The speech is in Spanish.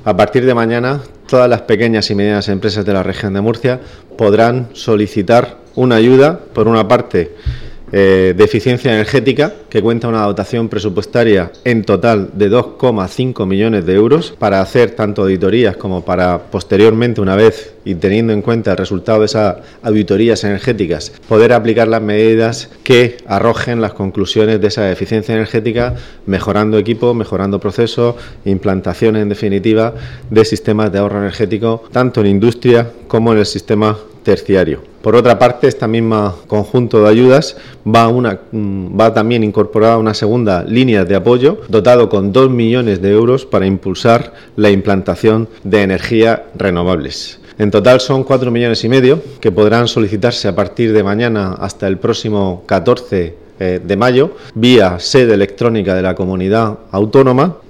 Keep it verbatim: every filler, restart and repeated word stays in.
A partir de mañana, todas las pequeñas y medianas empresas de la región de Murcia podrán solicitar una ayuda, por una parte, eh, de eficiencia energética, que cuenta una dotación presupuestaria en total de dos coma cinco millones de euros para hacer tanto auditorías como para posteriormente, una vez y teniendo en cuenta el resultado de esas auditorías energéticas, poder aplicar las medidas que arrojen las conclusiones de esa eficiencia energética, mejorando equipos, mejorando procesos, implantaciones en definitiva de sistemas de ahorro energético, tanto en industria como en el sistema terciario. Por otra parte, este mismo conjunto de ayudas va, una, va también incorporada una segunda línea de apoyo dotado con dos millones de euros para impulsar la implantación de energías renovables. En total son cuatro millones y medio que podrán solicitarse a partir de mañana hasta el próximo catorce de mayo vía sede electrónica de la comunidad autónoma,